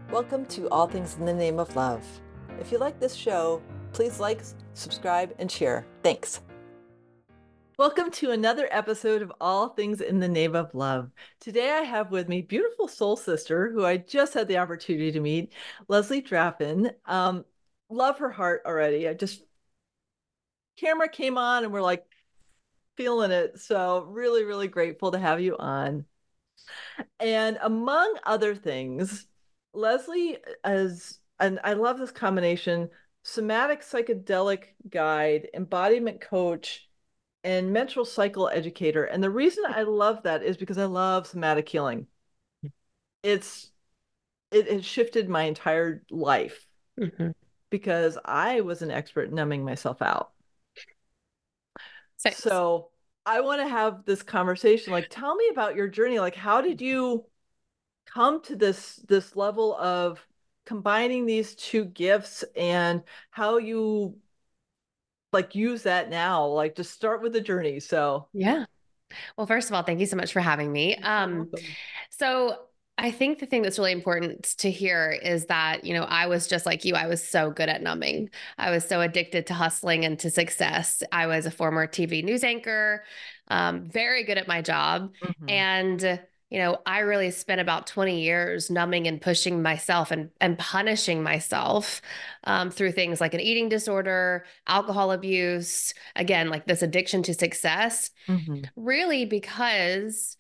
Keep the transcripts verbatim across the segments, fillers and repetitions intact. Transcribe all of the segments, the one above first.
Welcome to All Things in the Name of Love. If you like this show, please like, subscribe, and share. Thanks. Welcome to another episode of All Things in the Name of Love. Today I have with me beautiful soul sister who I just had the opportunity to meet, Leslie Draffin. Um, love her heart already. I just, camera came on and we're like feeling it. So really, really grateful to have you on. And among other things, Leslie is, and I love this combination, somatic psychedelic guide, embodiment coach, and menstrual cycle educator. And the reason I love that is because I love somatic healing. It's it has shifted my entire life Mm-hmm. because I was an expert numbing myself out. Thanks. So I want to have this conversation. Like, tell me about your journey. Like, how did you come to this this level of combining these two gifts and how you like use that now? Like, just start with the journey. So Yeah. Well, first of all, thank you so much for having me. you're so Um, welcome. so I think the thing that's really important to hear is that, you know, I was just like you. I was so good at numbing. I was so addicted to hustling and to success. I was a former T V news anchor, um, very good at my job. Mhm. And, you know, I really spent about twenty years numbing and pushing myself and, and punishing myself um, through things like an eating disorder, alcohol abuse, again, like this addiction to success, Mhm. really because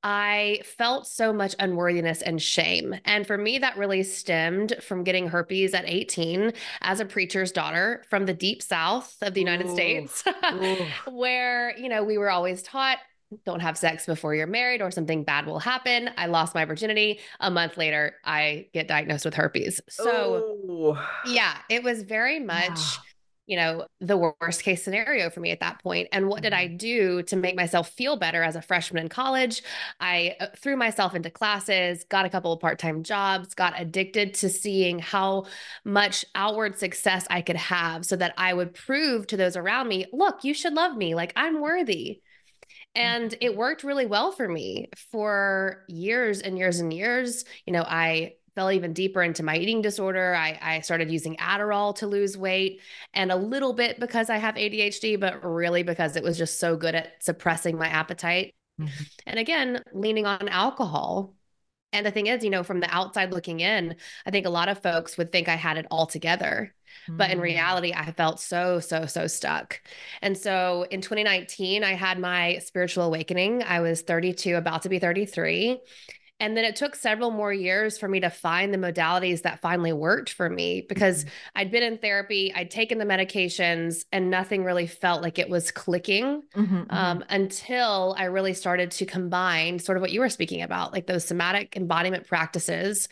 I felt so much unworthiness and shame. And for me, that really stemmed from getting herpes at eighteen as a preacher's daughter from the deep south of the United Ooh. States, Ooh. where, you know, we were always taught, don't have sex before you're married or something bad will happen. I lost my virginity. A month later, I get diagnosed with herpes. So, Oh. yeah, it was very much, Yeah. you know, the worst case scenario for me at that point. And what did I Mhm. do to make myself feel better as a freshman in college? I uh, threw myself into classes, got a couple of part time jobs, got addicted to seeing how much outward success I could have so that I would prove to those around me, look, you should love me. Like I'm worthy. And Mhm. it worked really well for me for years and years and years. You know, I fell even deeper into my eating disorder. I, I started using Adderall to lose weight, and a little bit because I have A D H D, but really because it was just so good at suppressing my appetite. Mhm. And again, leaning on alcohol. And the thing is, you know, from the outside looking in, I think a lot of folks would think I had it all together. But in Mm. reality, I felt so, so, so stuck. And so in twenty nineteen, I had my spiritual awakening. I was thirty-two, about to be thirty-three. And then it took several more years for me to find the modalities that finally worked for me because Mhm. I'd been in therapy, I'd taken the medications, and nothing really felt like it was clicking Mhm. Mhm. um, until I really started to combine sort of what you were speaking about, like those somatic embodiment practices,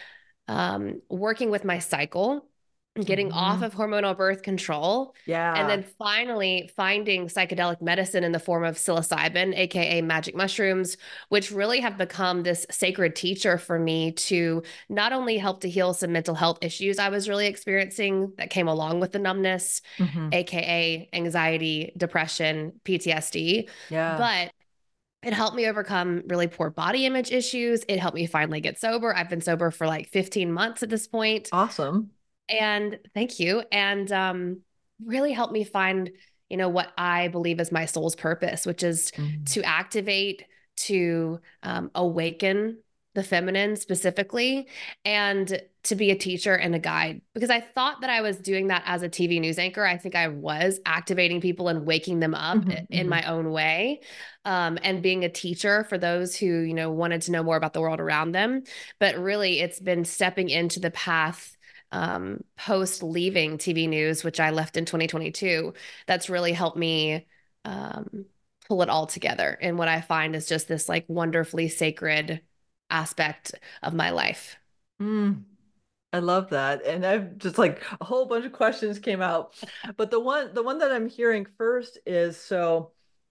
um, working with my cycle, getting off Mhm. of hormonal birth control, and Yeah. then finally finding psychedelic medicine in the form of psilocybin, A K A magic mushrooms, which really have become this sacred teacher for me to not only help to heal some mental health issues I was really experiencing that came along with the numbness, Mhm. A K A anxiety, depression, P T S D, Yeah. but it helped me overcome really poor body image issues. It helped me finally get sober. I've been sober for like fifteen months at this point. Awesome. And thank you. And um, really helped me find, you know, what I believe is my soul's purpose, which is Mhm. to activate, to um, awaken the feminine specifically, and to be a teacher and a guide. Because I thought that I was doing that as a T V news anchor. I think I was activating people and waking them up Mhm. in Mhm. my own way, um, and being a teacher for those who, you know, wanted to know more about the world around them. But really, it's been stepping into the path um, post leaving T V news, which I left in twenty twenty-two, that's really helped me um, pull it all together. And what I find is just this like wonderfully sacred aspect of my life. Mm. I love that. And I've just like a whole bunch of questions came out. But the one the one that I'm hearing first is so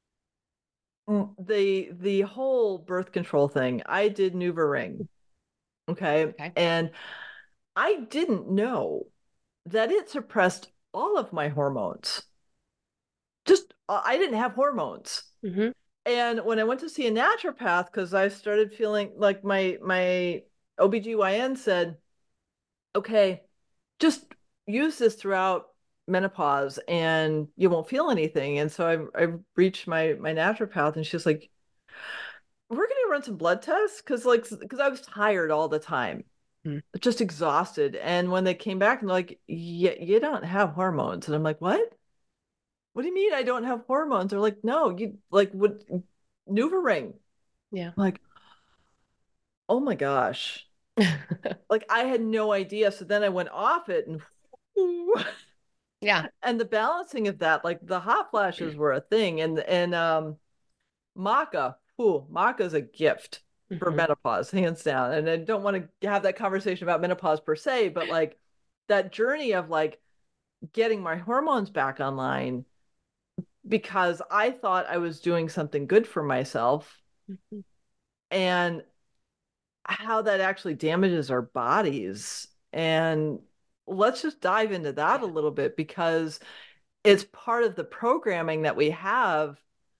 mm, the the whole birth control thing. I did NuvaRing, okay? Okay. And I didn't know that it suppressed all of my hormones. Just uh, I didn't have hormones. Mm-hmm. And when I went to see a naturopath because I started feeling like my my O B G Y N said okay, just use this throughout menopause and you won't feel anything. And so I I reached my my naturopath and she's like, we're gonna run some blood tests because like because I was tired all the time, Mm. just exhausted. And when they came back and they're like, yeah, you don't have hormones. And I'm like, what? What do you mean I don't have hormones? They're like, no, you like what NuvaRing. Yeah. I'm like, oh my gosh. Like I had no idea. So then I went off it and Yeah. and the balancing of that, like the hot flashes were a thing. And and um maca, ooh, maca is a gift for Hmm. menopause, hands down. And I don't want to have that conversation about menopause per se, but like that journey of like getting my hormones back online because I thought I was doing something good for myself Hmm. and how that actually damages our bodies. And let's just dive into that a Yeah. little bit because it's part of the programming that we have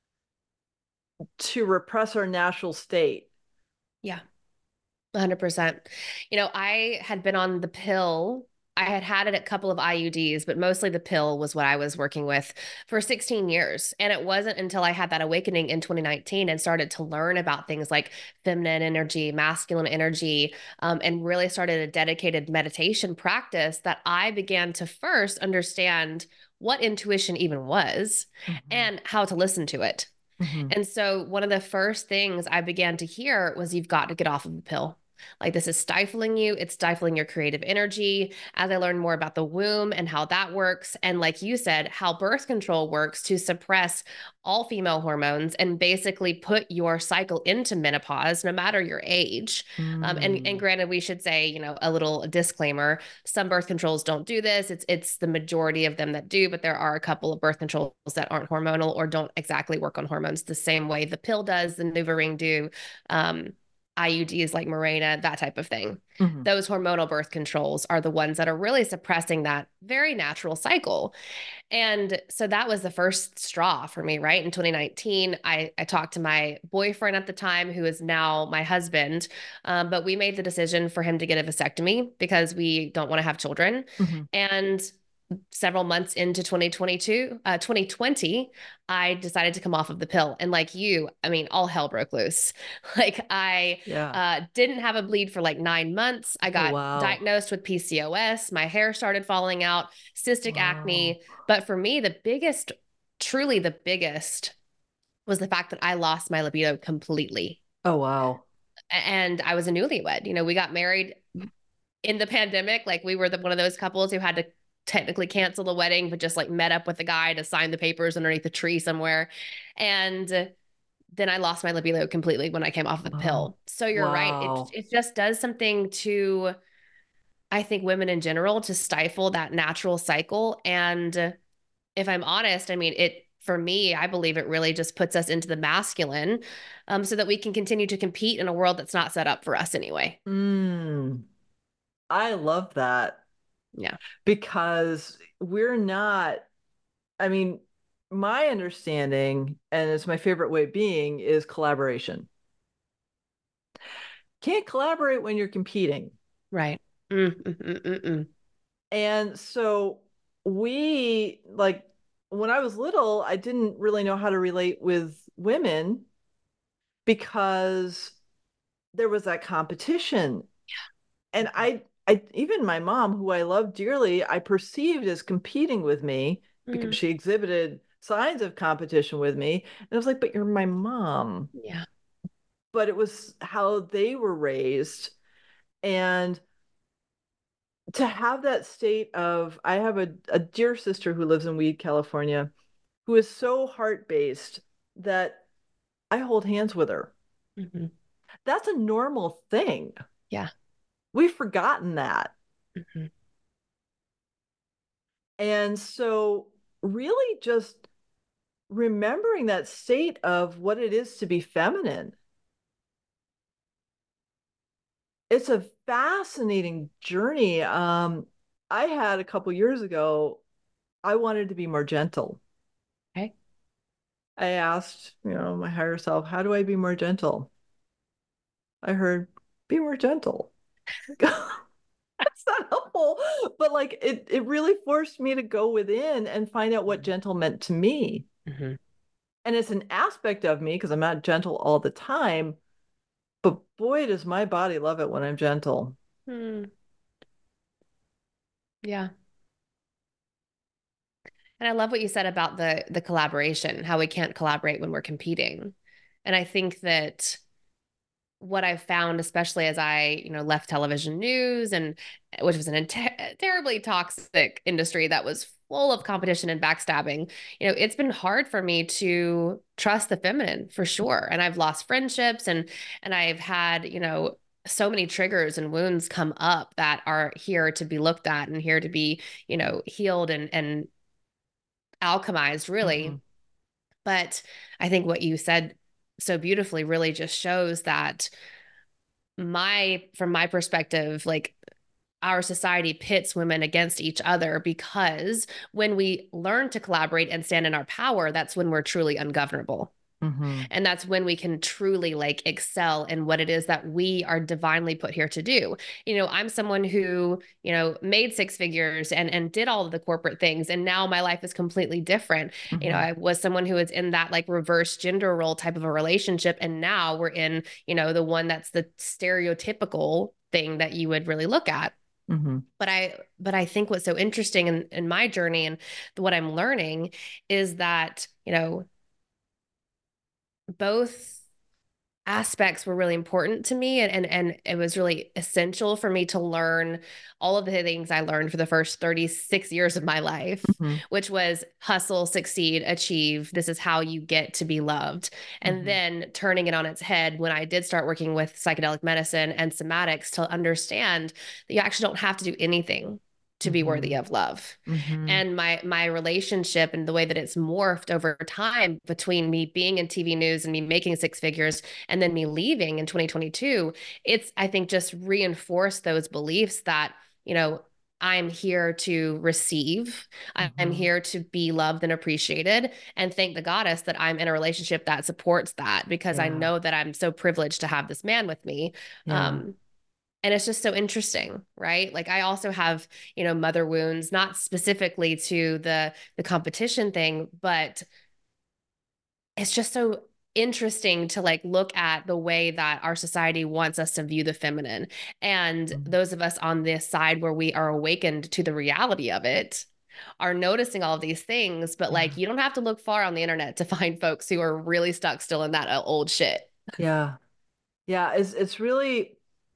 to repress our natural state. Yeah. one hundred percent. You know, I had been on the pill. I had had it a couple of I U Ds, but mostly the pill was what I was working with for sixteen years. And it wasn't until I had that awakening in twenty nineteen and started to learn about things like feminine energy, masculine energy, um, and really started a dedicated meditation practice that I began to first understand what intuition even was Mm-hmm. and how to listen to it. Mm-hmm. And so one of the first things I began to hear was you've got to get off of the pill. Like this is stifling you, it's stifling your creative energy. As I learned more about the womb and how that works, and like you said, how birth control works to suppress all female hormones and basically put your cycle into menopause, no matter your age. Um, and and Mm. granted, we should say, you know, a little disclaimer: some birth controls don't do this. It's it's the majority of them that do, but there are a couple of birth controls that aren't hormonal or don't exactly work on hormones the same way the pill does, the NuvaRing do. Um, I U Ds like Mirena, that type of thing. Mm-hmm. Those hormonal birth controls are the ones that are really suppressing that very natural cycle. And so that was the first straw for me, right? In twenty nineteen, I, I talked to my boyfriend at the time, who is now my husband. Um, but we made the decision for him to get a vasectomy because we don't want to have children. Mm-hmm. And several months into twenty twenty-two, uh, twenty twenty, I decided to come off of the pill. And like you, I mean, all hell broke loose. Like I Yeah. uh, didn't have a bleed for like nine months. I Oh got wow. diagnosed with P C O S. My hair started falling out, cystic Wow. acne. But for me, the biggest, truly the biggest, was the fact that I lost my libido completely. Oh wow. And I was a newlywed. You know, we got married in the pandemic. Like we were the, one of those couples who had to technically cancel the wedding, but just like met up with the guy to sign the papers underneath a tree somewhere. And then I lost my libido completely when I came off the Oh pill. So you're right. It, wow. it just does something to, I think, women in general to stifle that natural cycle. And if I'm honest, I mean, it, for me, I believe it really just puts us into the masculine, um, so that we can continue to compete in a world that's not set up for us anyway. Mm. I love that Yeah. because we're not, I mean, my understanding, and it's my favorite way of being, is collaboration. Can't collaborate when you're competing. Right. Mm, mm, mm, mm, mm. And so we, like, when I was little, I didn't really know how to relate with women because there was that competition. And I, I, even my mom, who I love dearly, I perceived as competing with me because Mm, she exhibited signs of competition with me. And I was like, but you're my mom. yeah. But it was how they were raised. And to have that state of, I have a, a dear sister who lives in Weed, California, who is so heart based that I hold hands with her. Hmm. That's a normal thing. Yeah. We've forgotten that. Hmm. And so, really, just remembering that state of what it is to be feminine. It's a fascinating journey. Um, I had a couple years ago, I wanted to be more gentle. Okay. I asked, you know, my higher self, how do I be more gentle? I heard, be more gentle. That's not helpful. But like it, it really forced me to go within and find out what gentle meant to me. Mm-hmm. And it's an aspect of me because I'm not gentle all the time. But boy, does my body love it when I'm gentle. Mm, yeah. And I love what you said about the the collaboration, how we can't collaborate when we're competing. And I think that what I've found, especially as I, you know, left television news and which was an ter- terribly toxic industry that was full of competition and backstabbing, you know, it's been hard for me to trust the feminine for sure. And I've lost friendships and and I've had, you know, so many triggers and wounds come up that are here to be looked at and here to be, you know, healed and and alchemized Mm-hmm. really. But I think what you said so beautifully really just shows that my from my perspective, like our society pits women against each other because when we learn to collaborate and stand in our power, that's when we're truly ungovernable. Mm-hmm. And that's when we can truly like excel in what it is that we are divinely put here to do. You know, I'm someone who, you know, made six figures and and did all of the corporate things and now my life is completely different. You know, Mm-hmm. I was someone who was in that like reverse gender role type of a relationship and now we're in, you know, the one that's the stereotypical thing that you would really look at. Mm-hmm. But I but I think what's so interesting in in my journey and what I'm learning is that, you know, both aspects were really important to me and, and and it was really essential for me to learn all of the things I learned for the first thirty-six years of my life, Mm-hmm. which was hustle, succeed, achieve. This is how you get to be loved. And Mm-hmm. then turning it on its head when I did start working with psychedelic medicine and somatics to understand that you actually don't have to do anything to be worthy Mm-hmm. of love. Mm-hmm. And my my relationship and the way that it's morphed over time between me being in T V news and me making six figures and then me leaving in twenty twenty-two, it's I think just reinforced those beliefs that, you know, I'm here to receive. I'm Mm-hmm. here to be loved and appreciated. And thank the goddess that I'm in a relationship that supports that because I Yeah. know that I'm so privileged to have this man with me. Yeah. Um, and it's just so interesting, right? Like I also have, you know, mother wounds, not specifically to the the competition thing, but it's just so interesting to like look at the way that our society wants us to view the feminine. And Mm-hmm. those of us on this side where we are awakened to the reality of it are noticing all of these things, but Yeah. like you don't have to look far on the internet to find folks who are really stuck still in that uh, old shit. Yeah. Yeah. It's it's really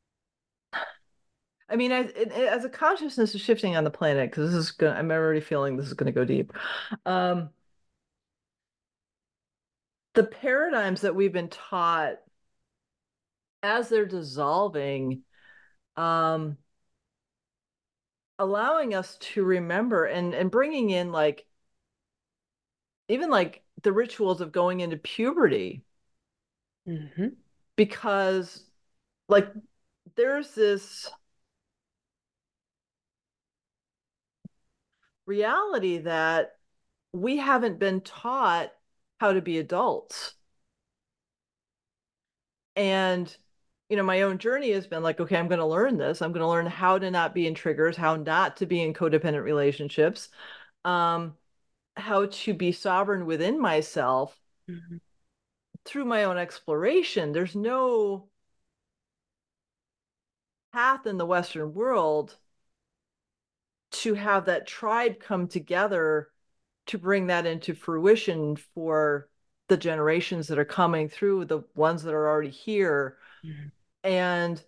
I mean, as, it, as a consciousness is shifting on the planet, because this is going I'm already feeling this is going to go deep. Um, the paradigms that we've been taught as they're dissolving, um, allowing us to remember and and bringing in like even like the rituals of going into puberty, Mm-hmm. because like there's this reality that we haven't been taught how to be adults. And, you know, my own journey has been like, okay, I'm going to learn this. I'm going to learn how to not be in triggers, how not to be in codependent relationships, um, how to be sovereign within myself Mm-hmm. through my own exploration. There's no path in the Western world to have that tribe come together to bring that into fruition for the generations that are coming through, the ones that are already here. Mm-hmm. And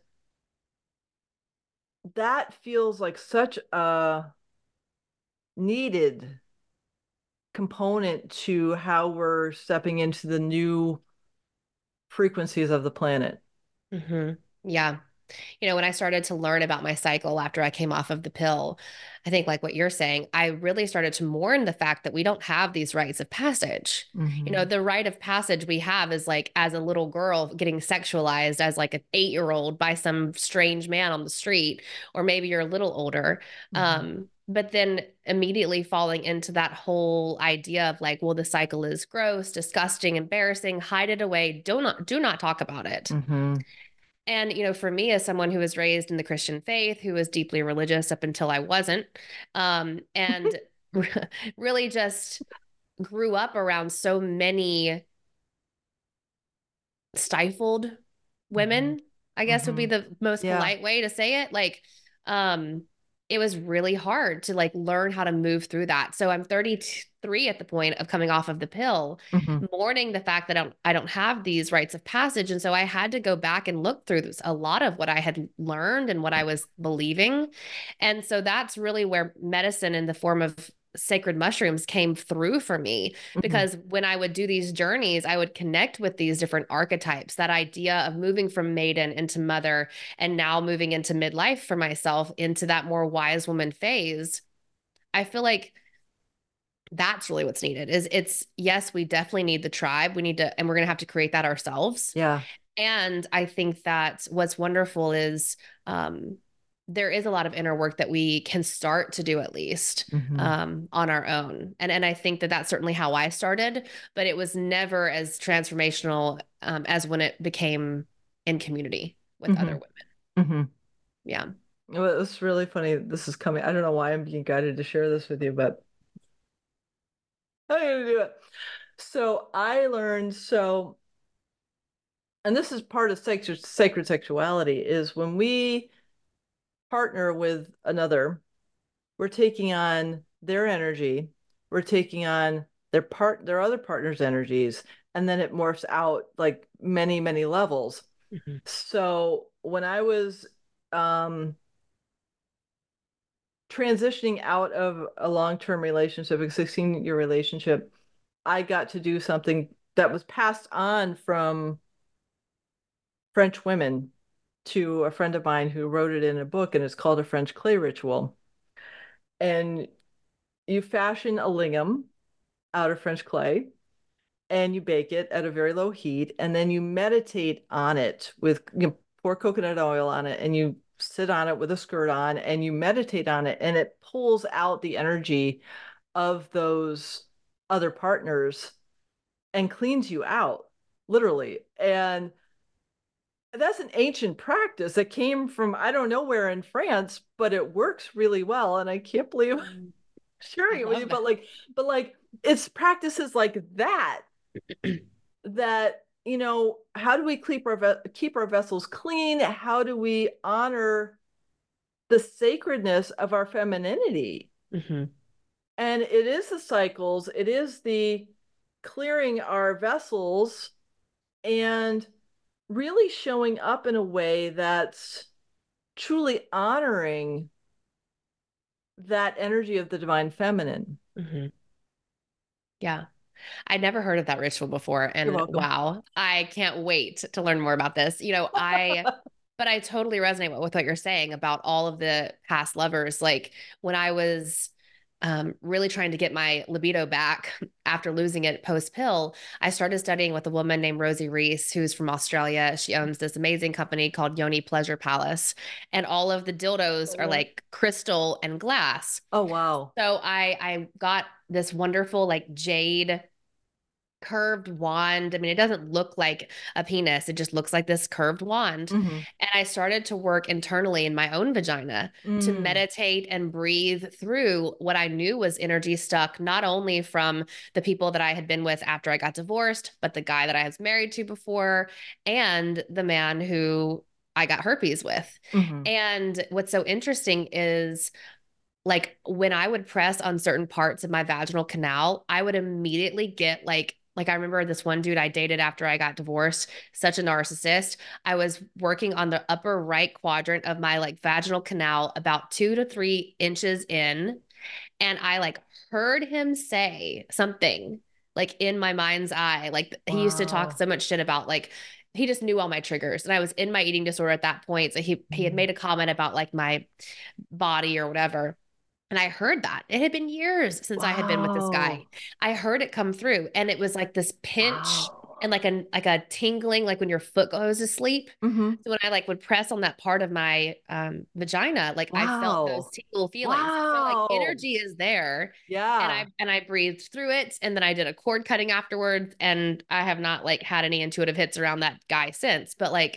that feels like such a needed component to how we're stepping into the new frequencies of the planet. Mm-hmm. Yeah. You know, when I started to learn about my cycle after I came off of the pill, I think, like what you're saying, I really started to mourn the fact that we don't have these rites of passage. You know, Mm-hmm. the rite of passage we have is like as a little girl getting sexualized as like an eight year old by some strange man on the street, or maybe you're a little older. Mm-hmm. Um, but then immediately falling into that whole idea of like, well, the cycle is gross, disgusting, embarrassing, hide it away, do not do not talk about it. Mm-hmm. And, you know, for me, as someone who was raised in the Christian faith, who was deeply religious up until I wasn't, um, and really just grew up around so many stifled Mm-hmm. women, I guess would be Mm-hmm. the most Yeah. polite way to say it. Like, um, it was really hard to like learn how to move through that. So I'm thirty-three at the point of coming off of the pill, Mm-hmm. mourning the fact that I don't, I don't have these rites of passage. And so I had to go back and look through this, a lot of what I had learned and what I was believing. And so that's really where medicine in the form of sacred mushrooms came through for me, Mm-hmm. because when I would do these journeys, I would connect with these different archetypes, that idea of moving from maiden into mother, and now moving into midlife for myself into that more wise woman phase. I feel like that's really what's needed. Is it's yes, we definitely need the tribe. We need to, and we're going to have to create that ourselves. Yeah. And I think that what's wonderful is um, there is a lot of inner work that we can start to do, at least Mm-hmm. um, on our own. And and I think that that's certainly how I started, but it was never as transformational um, as when it became in community with other Mm-hmm. women. Mm-hmm. Yeah. Well, it's really funny. This is coming. I don't know why I'm being guided to share this with you, but I'm gonna do it. So I learned so, and this is part of sacred, sacred sexuality, is when we partner with another, we're taking on their energy, we're taking on their part, their other partner's energies, and then it morphs out like many, many levels. Mhm. So when I was um, transitioning out of a long-term relationship, a sixteen-year relationship, I got to do something that was passed on from French women to a friend of mine who wrote it in a book, and it's called a French clay ritual. And you fashion a lingam out of French clay and you bake it at a very low heat, and then you meditate on it with, you know, pour coconut oil on it, and you sit on it with a skirt on and you meditate on it, and it pulls out the energy of those other partners and cleans you out, literally. And that's an ancient practice that came from I don't know where in France, but it works really well. And I can't believe I'm Mm, I sharing it with you, love but that. like, but like it's practices like that that, you know, how do we keep our ve- keep our vessels clean? How do we honor the sacredness of our femininity? Mhm. And it is the cycles, it is the clearing our vessels and really showing up in a way that's truly honoring that energy of the divine feminine. Mhm. Yeah. I'd never heard of that ritual before. You're And welcome. wow, I can't wait to learn more about this. You know, I, but I totally resonate with what you're saying about all of the past lovers. Like when I was um, really trying to get my libido back after losing it post pill, I started studying with a woman named Rosie Reese, who's from Australia. She owns this amazing company called Yoni Pleasure Palace. And all of the dildos are Oh, like crystal and glass. oh wow. So I I got this wonderful like jade curved wand. I mean, it doesn't look like a penis. It just looks like this curved wand. Mm-hmm. And I started to work internally in my own vagina to Mm. meditate and breathe through what I knew was energy stuck, not only from the people that I had been with after I got divorced, but the guy that I was married to before and the man who I got herpes with. Mm-hmm. And what's so interesting is like when I would press on certain parts of my vaginal canal, I would immediately get like like I remember this one dude I dated after I got divorced, such a narcissist. I was working on the upper right quadrant of my like vaginal canal about two to three inches in, and I like heard him say something like in my mind's eye. Like he used to talk Wow. so much shit about like he just knew all my triggers. And I was in my eating disorder at that point. So he he had Mm. made a comment about like my body or whatever. And I heard that. It had been years since I had been with this guy. Wow. I heard it come through and it was like this pinch and Wow. like a like a tingling like when your foot goes to sleep. Mm-hmm. So when I like would press on that part of my um vagina, like I felt those Wow. tingle feelings. So like Wow. energy is there and I Yeah. and I breathed through it and then I did a cord cutting afterwards and I have not like had any intuitive hits around that guy since. But like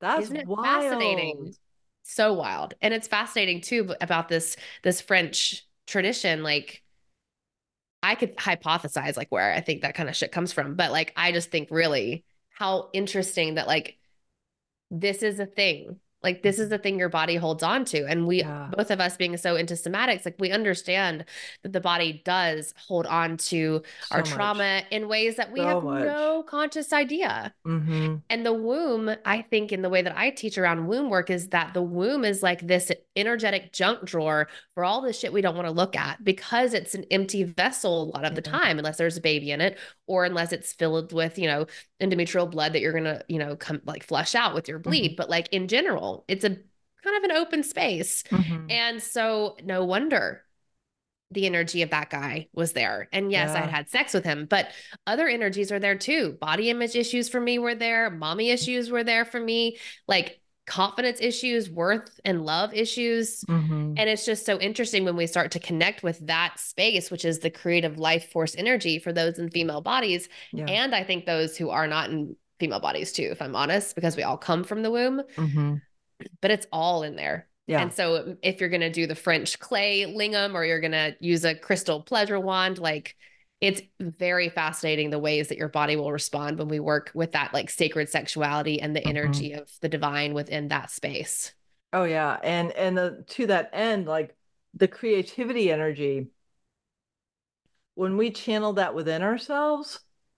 That's Isn't it wild. fascinating? So wild. And it's fascinating too about this this French tradition. Like I could hypothesize like where I think that kind of shit comes from, but like I just think really how interesting that like this is a thing. Like this is the thing your body holds on to. And we Yeah. both of us being so into somatics, like we understand that the body does hold on to our So much. trauma in ways that we So have much. no conscious idea. Mm-hmm. And the womb, I think, in the way that I teach around womb work, is that the womb is like this energetic junk drawer for all the shit we don't want to look at because it's an empty vessel a lot of the Yeah. time, unless there's a baby in it, or unless it's filled with, you know, endometrial blood that you're going to, you know, come like flush out with your Mm-hmm. bleed. But like in general, it's a kind of an open space. Mm-hmm. And so, no wonder the energy of that guy was there. And yes, I had Yeah. had sex with him, but other energies are there too. Body image issues for me were there. Mommy issues were there for me. Like confidence issues, worth and love issues. Mm-hmm. And it's just so interesting when we start to connect with that space, which is the creative life force energy for those in female bodies. Yeah. And I think those who are not in female bodies too, if I'm honest, because we all come from the womb, Mm-hmm. but it's all in there. Yeah. And so if you're going to do the French clay lingam or you're going to use a crystal pleasure wand, like it's very fascinating the ways that your body will respond when we work with that like sacred sexuality and the Mm-hmm. energy of the divine within that space. Oh yeah. And and the, to that end, like the creativity energy, when we channel that within ourselves,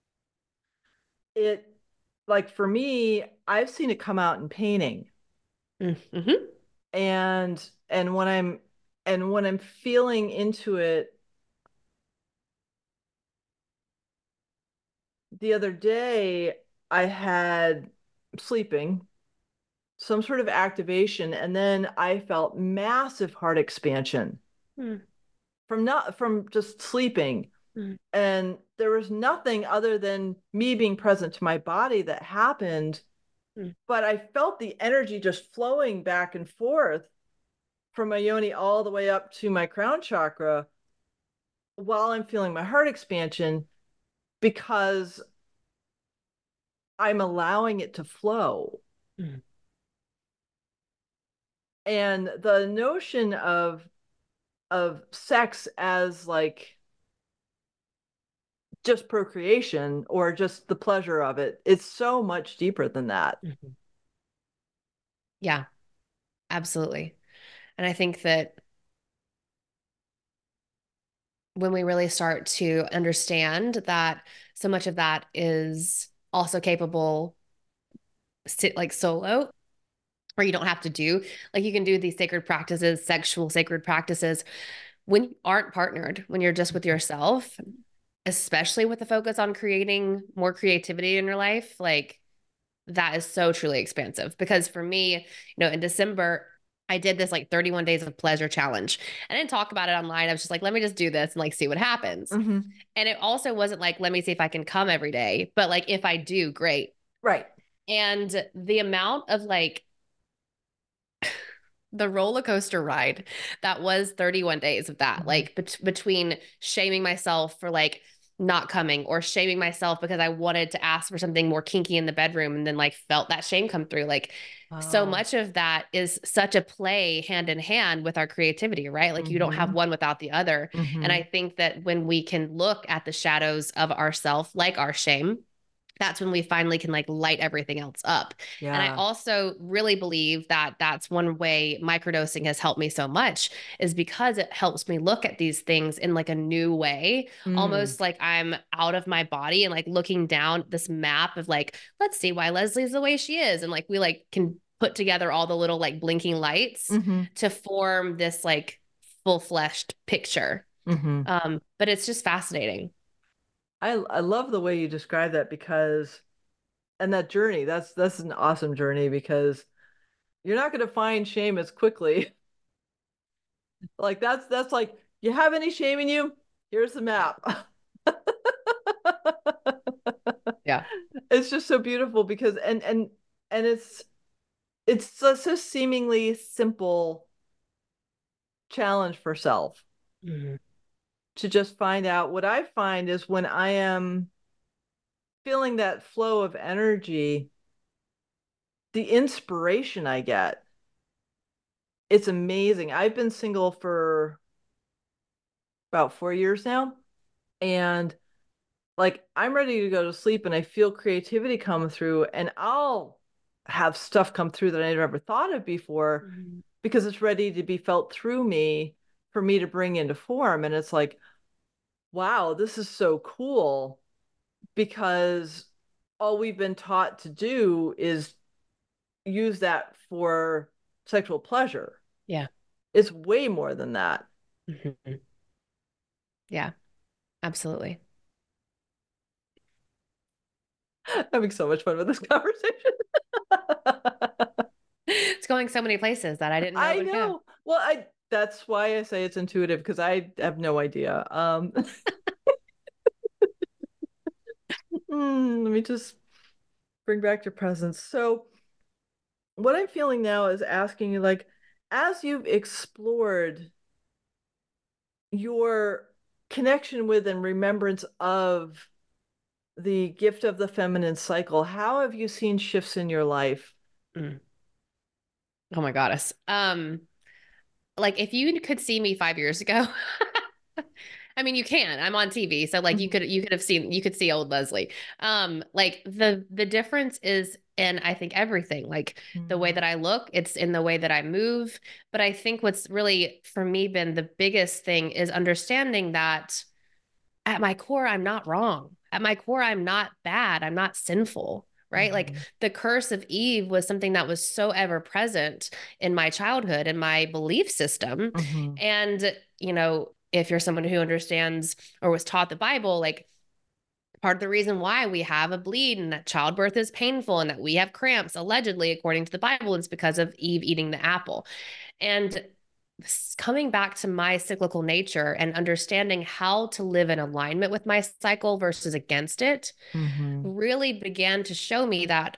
it like for me, I've seen it come out in painting. Mm-hmm. And and when I'm and when I'm feeling into it, the other day I had sleeping, some sort of activation, and then I felt massive heart expansion from not from just sleeping. Mm-hmm. And there was nothing other than me being present to my body that happened, but I felt the energy just flowing back and forth from my yoni all the way up to my crown chakra while I'm feeling my heart expansion because I'm allowing it to flow. Mm-hmm. And the notion of of sex as like just procreation or just the pleasure of it, it's so much deeper than that. Mm-hmm. Yeah, absolutely. And I think that when we really start to understand that so much of that is also capable sit like solo or you don't have to do like you can do these sacred practices, sexual sacred practices when you aren't partnered, when you're just with yourself, especially with the focus on creating more creativity in your life. Like that is so truly expansive because for me, you know, in December I did this like thirty-one days of pleasure challenge. I didn't talk about it online. I was just like, let me just do this and like see what happens. Mm-hmm. And it also wasn't like, let me see if I can come every day, but like if I do, great. Right. And the amount of like the roller coaster ride that was thirty-one days of that, Mm-hmm. like bet- between shaming myself for like not coming or shaming myself because I wanted to ask for something more kinky in the bedroom and then like felt that shame come through. Like so Oh. much of that is such a play hand in hand with our creativity, right? Like you don't have Mm-hmm. one without the other. And Mm-hmm. I think that when we can look at the shadows of ourself, like our shame, that's when we finally can like light everything else up. And I Yeah. also really believe that that's one way microdosing has helped me so much is because it helps me look at these things in like a new way, Mm. almost like I'm out of my body and like looking down this map of like, let's see why Leslie's the way she is. And like we like can put together all the little like blinking lights Mm-hmm. to form this like full-fleshed picture. Mm-hmm. Um, but it's just fascinating. I I love the way you describe that because and that journey, that's that's an awesome journey because you're not going to find shame as quickly. Like that's that's like you have any shame in you? Here's the map. Yeah. It's just so beautiful because and and and it's it's such a seemingly simple challenge for self Mm-hmm. to just find out. What I find is when I am feeling that flow of energy, the inspiration I get, it's amazing. I've been single for about four years now, and like I'm ready to go to sleep and I feel creativity come through, and I'll have stuff come through that I never thought of before Mhm. because it's ready to be felt through me for me to bring into form. And it's like, wow, this is so cool because all we've been taught to do is use that for sexual pleasure. Yeah. It's way more than that. Mhm. Yeah, absolutely. Having so much fun with this conversation. It's going so many places that I didn't know it I would go. know. Well, I that's why I say it's intuitive because I have no idea. Um, mm, let me just bring back your presence. So, what I'm feeling now is asking you, like, as you've explored your connection with and remembrance of the gift of the feminine cycle, how have you seen shifts in your life? Mm. Oh my goddess. Um, like if you could see me five years ago, I mean, you can. I'm on T V, so like you Mhm. could you could have seen you could see old Leslie. Um, like the the difference is in I think everything. Like the way that I look, it's in the way that I move. But I think what's really for me been the biggest thing is understanding that at my core, I'm not wrong. At my core, I'm not bad. I'm not sinful. Right. Like Mhm. the curse of Eve was something that was so ever present in my childhood and my belief system. Mhm. And, you know, if you're someone who understands or was taught the Bible, like part of the reason why we have a bleed and that childbirth is painful and that we have cramps, allegedly, according to the Bible, is because of Eve eating the apple. And coming back to my cyclical nature and understanding how to live in alignment with my cycle versus against it Mhm. really began to show me that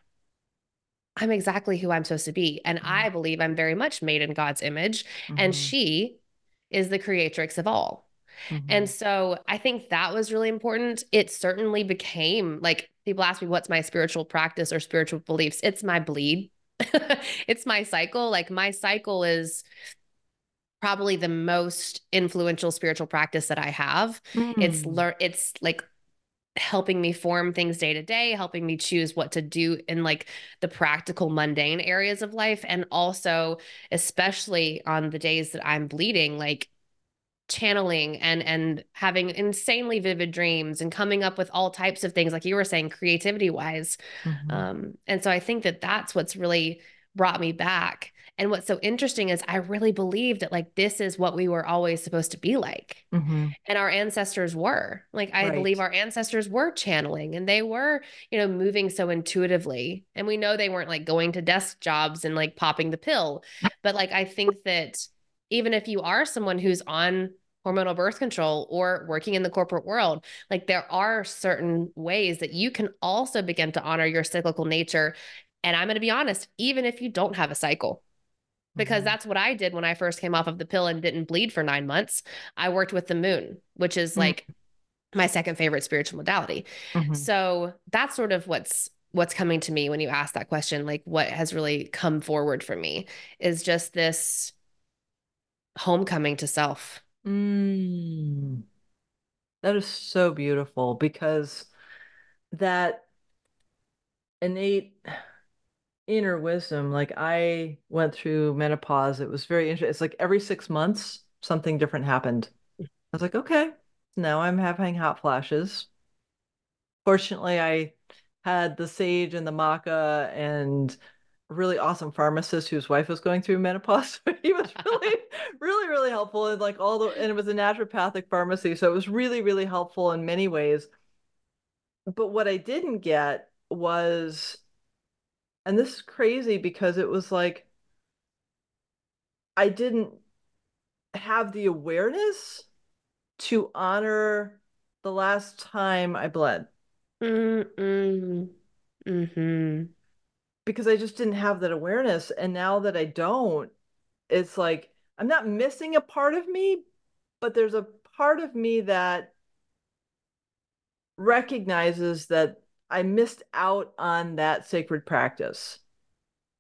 I'm exactly who I'm supposed to be. And Mhm. I believe I'm very much made in God's image, and Mhm. she is the creatrix of all. And Mhm. so I think that was really important. It certainly became like people ask me, what's my spiritual practice or spiritual beliefs? It's my bleed. It's my cycle. Like my cycle is probably the most influential spiritual practice that I have. It's Mm. learn it's like helping me form things day to day, helping me choose what to do in like the practical mundane areas of life, and also especially on the days that I'm bleeding, like channeling and and having insanely vivid dreams and coming up with all types of things like you were saying creativity wise. Mhm. Um, and so I think that that's what's really brought me back. And what's so interesting is I really believed that like this is what we were always supposed to be like. Mhm. And our ancestors were like, I believe Right. our ancestors were channeling and they were, you know, moving so intuitively. And we know they weren't like going to desk jobs and like popping the pill. But like, I think that even if you are someone who's on hormonal birth control or working in the corporate world, like there are certain ways that you can also begin to honor your cyclical nature. And I'm going to be honest, even if you don't have a cycle, because Mhm. that's what I did when I first came off of the pill and didn't bleed for nine months. I worked with the moon, which is Mm. like my second favorite spiritual modality. Mhm. So that's sort of what's what's coming to me when you ask that question, like what has really come forward for me is just this homecoming to self. Mm. That is so beautiful because that innate inner wisdom, like I went through menopause. It was very interesting. It's like every six months, something different happened. I was like, okay, now I'm having hot flashes. Fortunately, I had the sage and the maca and a really awesome pharmacist whose wife was going through menopause. He was really, really, really helpful. And like all the, and it was a naturopathic pharmacy. So it was really, really helpful in many ways. But what I didn't get was, and this is crazy because it was like, I didn't have the awareness to honor the last time I bled Mm-mm. Mm-hmm. because I just didn't have that awareness. And now that I don't, it's like I'm not missing a part of me, but there's a part of me that recognizes that I missed out on that sacred practice.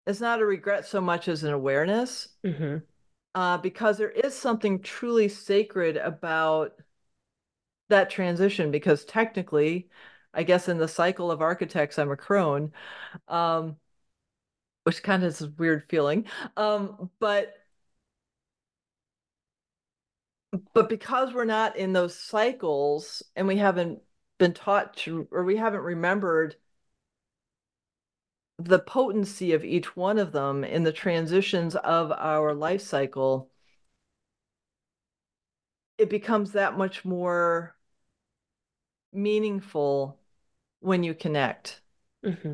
it's not a regret so much as an awareness, Mm-hmm. uh, because there is something truly sacred about that transition. Because technically, I guess in the cycle of architects, I'm a crone, um, which kind of is a weird feeling. Um, but but because we're not in those cycles and we haven't been taught to, or we haven't remembered the potency of each one of them in the transitions of our life cycle, it becomes that much more meaningful when you connect. Mm-hmm.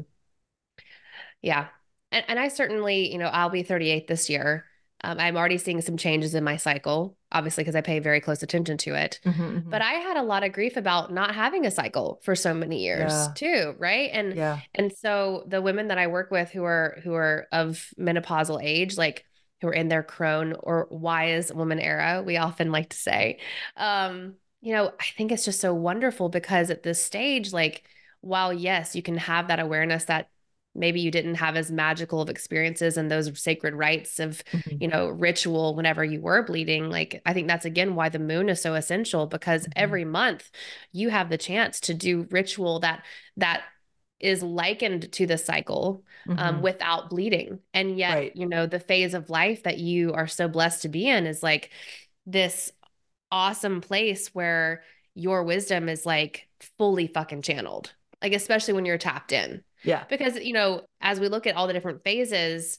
Yeah. And, and I certainly, you know, I'll be thirty-eight this year. Um, I'm already seeing some changes in my cycle, obviously, because I pay very close attention to it. Mm-hmm, mm-hmm. But I had a lot of grief about not having a cycle for so many years Yeah, too, right? And yeah. and so the women that I work with who are who are of menopausal age, like who are in their crone or wise woman era, we often like to say, um, you know, I think it's just so wonderful because at this stage, like, while yes, you can have that awareness that maybe you didn't have as magical of experiences and those sacred rites of, Mm-hmm, you know, ritual whenever you were bleeding. Like, I think that's again why the moon is so essential, because mm-hmm, every month you have the chance to do ritual that that is likened to the cycle, um, mm-hmm. without bleeding. And yet, Right. you know, the phase of life that you are so blessed to be in is like this awesome place where your wisdom is like fully fucking channeled, like especially when you're tapped in. Yeah. Because, you know, as we look at all the different phases,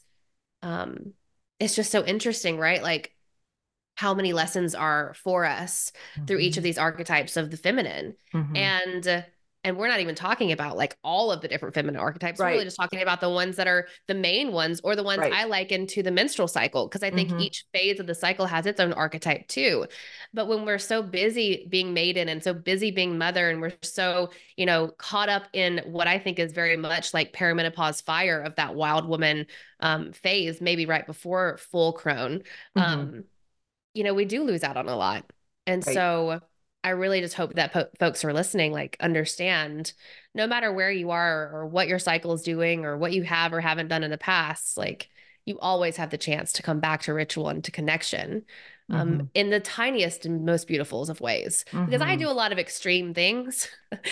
um, it's just so interesting, right? Like how many lessons are for us through each of Mm-hmm, these archetypes of the feminine. mm-hmm. And uh, and we're not even talking about like all of the different feminine archetypes. We're really Right. just talking about the ones that are the main ones, or the ones I Right. liken to the menstrual cycle, because I think Mm-hmm, each phase of the cycle has its own archetype too. But when we're so busy being maiden and so busy being mother, and we're so, you know, caught up in what I think is very much like perimenopause fire of that wild woman um, phase, maybe right before full crone, mm-hmm. um, you know, we do lose out on a lot. And Right. so I really just hope that po- folks who are listening, like, understand no matter where you are or what your cycle is doing or what you have or haven't done in the past, like, you always have the chance to come back to ritual and to connection, um, Mm-hmm, in the tiniest and most beautiful of ways. Because I mm-hmm. do a lot of extreme things,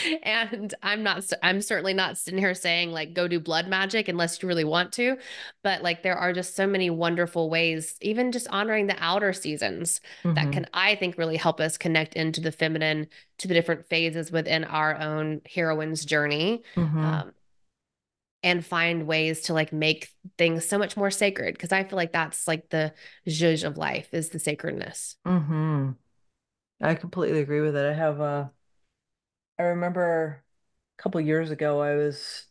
and I'm not, I'm certainly not sitting here saying like go do blood magic unless you really want to. But like there are just so many wonderful ways, even just honoring the outer seasons, that Mm-hmm, can, I think, really help us connect into the feminine, to the different phases within our own heroine's journey. mm-hmm, Um, and find ways to like make things so much more sacred. Cause I feel like that's like the zhuzh of life, is the sacredness. mm-hmm. I completely agree with it. I have uh I remember a couple years ago I was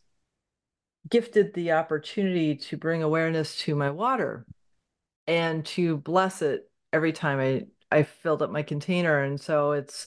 gifted the opportunity to bring awareness to my water and to bless it every time I I filled up my container. And so it's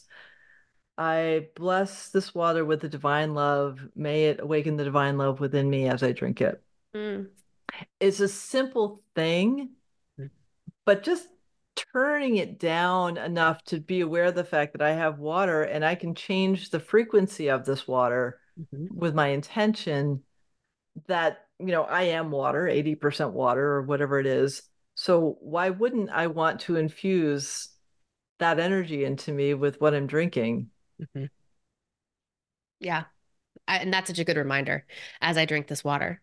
I bless this water with the divine love. May it awaken the divine love within me as I drink it. Mm. It's a simple thing, but just turning it down enough to be aware of the fact that I have water and I can change the frequency of this water Mm-hmm. with my intention that, you know, I am water, eighty percent water or whatever it is. So why wouldn't I want to infuse that energy into me with what I'm drinking? Mm-hmm. Yeah. I, and that's such a good reminder as I drink this water.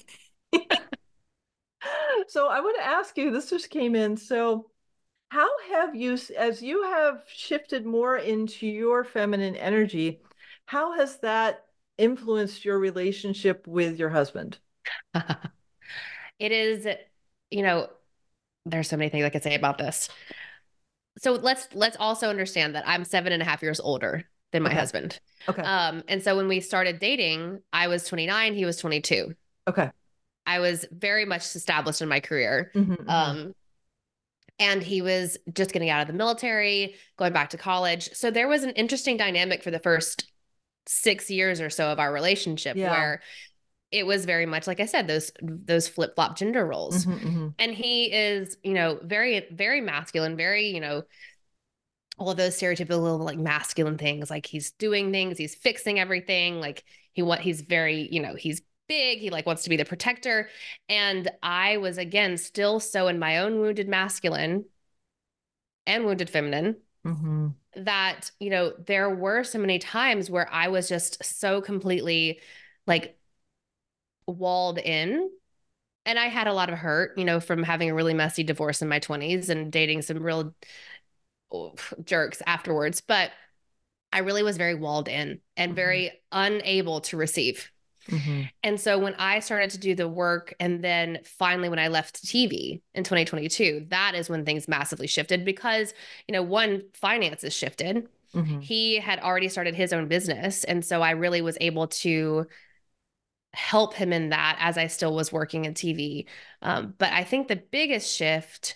So I want to ask you, this just came in. So how have you, as you have shifted more into your feminine energy, how has that influenced your relationship with your husband? It is, you know, there's so many things I could say about this. So let's let's also understand that I'm seven and a half years older than my Okay. husband. Okay. Um, and so when we started dating, I was twenty-nine, he was twenty-two. Okay. I was very much established in my career. Hmm, hmm. Um, and he was just getting out of the military, going back to college. So there was an interesting dynamic for the first six years or so of our relationship, Yeah. where it was very much, like I said, those those flip-flop gender roles. Hmm, hmm. And he is, you know, very, very masculine, very, you know, all of those stereotypical like masculine things. Like he's doing things, he's fixing everything. Like he what he's very, you know, he's big. He like wants to be the protector. And I was again still so in my own wounded masculine and wounded feminine Mm-hmm. that, you know, there were so many times where I was just so completely like walled in. And I had a lot of hurt, you know, from having a really messy divorce in my twenties and dating some real oh, jerks afterwards. But I really was very walled in and Mm-hmm. very unable to receive. Mm-hmm. And so when I started to do the work, and then finally when I left T V in twenty twenty-two, that is when things massively shifted because, you know, one, finances shifted. Mm-hmm. He had already started his own business. And so I really was able to help him in that as I still was working in T V. Um, but I think the biggest shift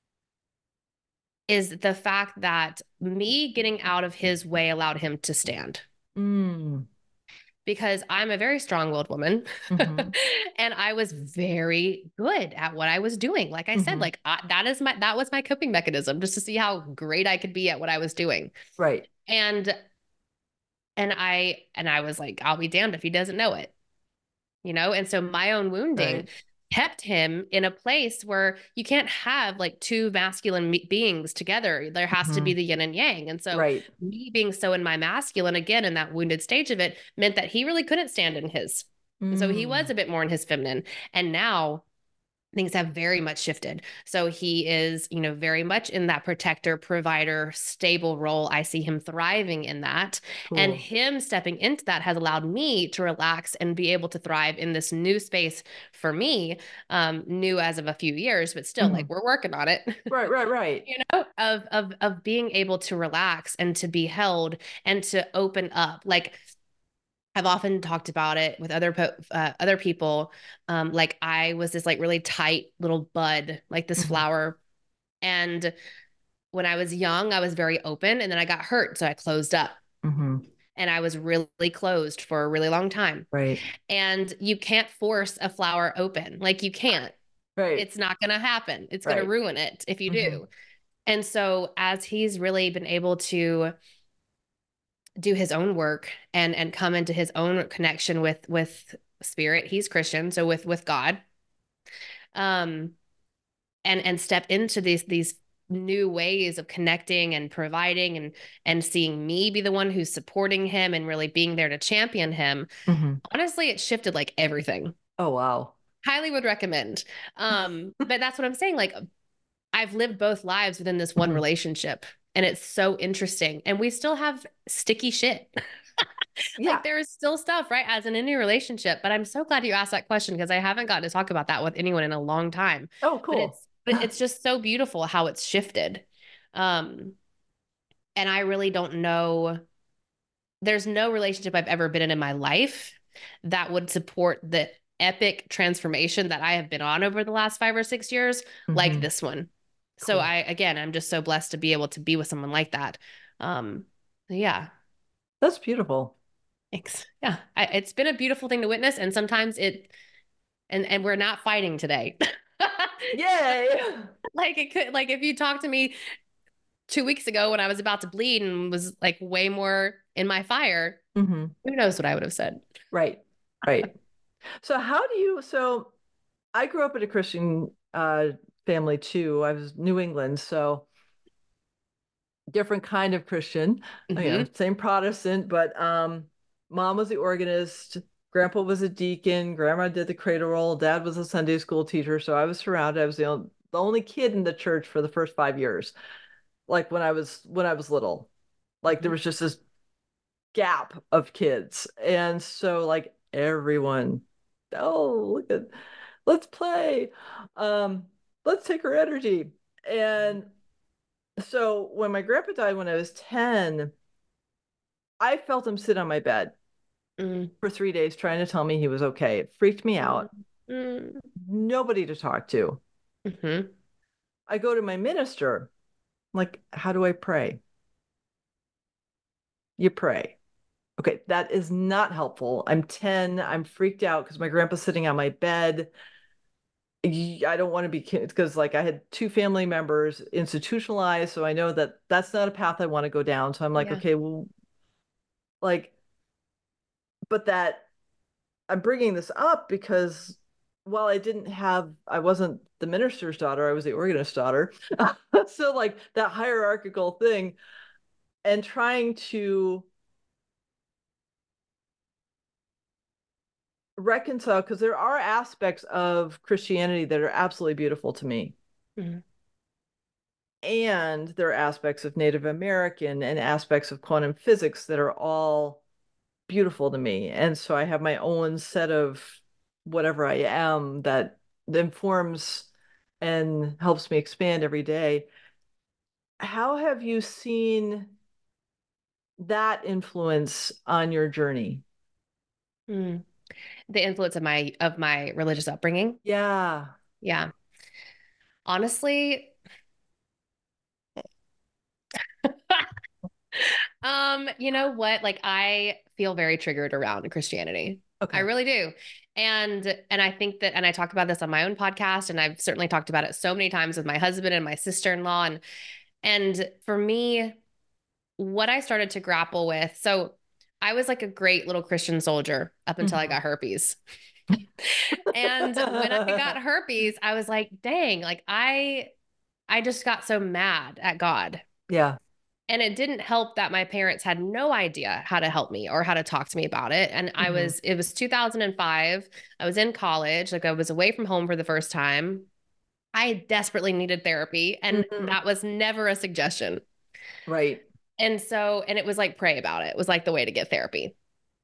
is the fact that me getting out of his way allowed him to stand. Mm. Because I'm a very strong-willed woman Mm-hmm. and I was very good at what I was doing. Like I said, Mm-hmm. like I, that is my that was my coping mechanism just to see how great I could be at what I was doing. Right. And and I and I was like, I'll be damned if he doesn't know it. You know? And so my own wounding Right. kept him in a place where you can't have like two masculine me- beings together. There has to Mm-hmm. be the yin and yang. And so Right. me being so in my masculine again in that wounded stage of it meant that he really couldn't stand in his. And so he was Mm. a bit more in his feminine. And now things have very much shifted. So he is, you know, very much in that protector, provider, stable role. I see him thriving in that. And Cool. him stepping into that has allowed me to relax and be able to thrive in this new space for me, um, new as of a few years, but still Mm-hmm. like we're working on it. Right. Right. Right. You know, of of of being able to relax and to be held and to open up. Like I've often talked about it with other uh, other people. Um, like I was this like really tight little bud, like this Mm-hmm. flower. And when I was young, I was very open, and then I got hurt, so I closed up. Mm-hmm. And I was really closed for a really long time. Right. And you can't force a flower open. Like you can't. Right. It's not going to happen. It's going to Right. ruin it if you Mm-hmm. do. And so as he's really been able to do his own work and and come into his own connection with with spirit, he's Christian, so with with God, um and and step into these these new ways of connecting and providing and and seeing me be the one who's supporting him and really being there to champion him. Mm-hmm. Honestly, it shifted like everything. Oh, wow. Highly would recommend. Um but that's what I'm saying, like I've lived both lives within this one Mm-hmm. relationship, and it's so interesting, and we still have sticky shit. Yeah. Like there is still stuff, right, as in any relationship. But I'm so glad you asked that question because I haven't gotten to talk about that with anyone in a long time. Oh, But cool. it's but it's just so beautiful how it's shifted. Um, and I really don't know. There's no relationship I've ever been in in my life that would support the epic transformation that I have been on over the last five or six years, like Mm-hmm. this one. So Cool. I, again, I'm just so blessed to be able to be with someone like that. Um, yeah. That's beautiful. Thanks. Yeah, I, it's been a beautiful thing to witness, and sometimes it, and and we're not fighting today. Yay. Like it could, like if you talked to me two weeks ago when I was about to bleed and was like way more in my fire, Mm-hmm. who knows what I would have said. Right. Right. So how do you, so I grew up in a Christian uh, family too. I was New England, so different kind of Christian, you know, Hmm. same Protestant, but um, mom was the organist, grandpa was a deacon, grandma did the cradle roll, dad was a Sunday school teacher. So I was surrounded. I was the only, the only kid in the church for the first five years, like when I was when I was little. Like there Hmm. was just this gap of kids. And so like everyone, oh, look at, let's play. Um, let's take her energy. And so when my grandpa died when I was ten, I felt him sit on my bed Mm. for three days trying to tell me he was okay. It freaked me Mm. out. Mm. Nobody to talk to. Hmm. I go to my minister, I'm like, how do I pray? You pray. Okay, that is not helpful. I'm ten. I'm freaked out because my grandpa's sitting on my bed. I don't want to be because like I had two family members institutionalized, so I know that that's not a path I want to go down. So I'm like, Yeah. okay, well, like, but that I'm bringing this up because while I didn't have, I wasn't the minister's daughter, I was the organist's daughter. So, like that hierarchical thing, and trying to reconcile, because there are aspects of Christianity that are absolutely beautiful to me. Mm-hmm. And there are aspects of Native American and aspects of quantum physics that are all beautiful to me. And so I have my own set of whatever I am that informs and helps me expand every day. How have you seen that influence on your journey? Mm. The influence of my of my religious upbringing. Yeah. Yeah. Honestly, um, you know what? Like I feel very triggered around Christianity. I Okay. really do. And and I think that and I talk about this on my own podcast and I've certainly talked about it so many times with my husband and my sister-in-law and and for me what I started to grapple with. So I was like a great little Christian soldier up until I Mhm. got herpes. And when I got herpes, I was like, dang, like I I just got so mad at God. Yeah. And it didn't help that my parents had no idea how to help me or how to talk to me about it. And I Mhm. was, it was two thousand five. I was in college, like I was away from home for the first time. I desperately needed therapy, and Mhm. that was never a suggestion. Right. And so, and it was like, pray about it. It was like the way to get therapy.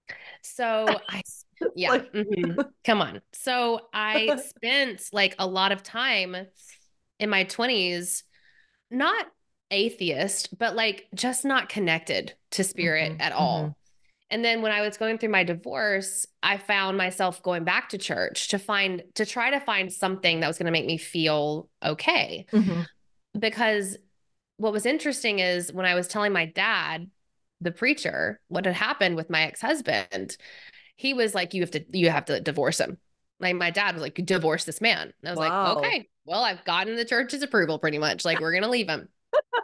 So I, It's yeah, like, mhm, come on. So I spent like a lot of time in my twenties not atheist, but like just not connected to spirit mhm. at Mhm. all. And then when I was going through my divorce, I found myself going back to church to find, to try to find something that was going to make me feel okay. Mhm. Because what was interesting is when I was telling my dad, the preacher, what had happened with my ex-husband, he was like, you have to, you have to divorce him. Like my dad was like, divorce this man. And I was like, Wow. okay, well, I've gotten the church's approval pretty much. Like we're going to leave him.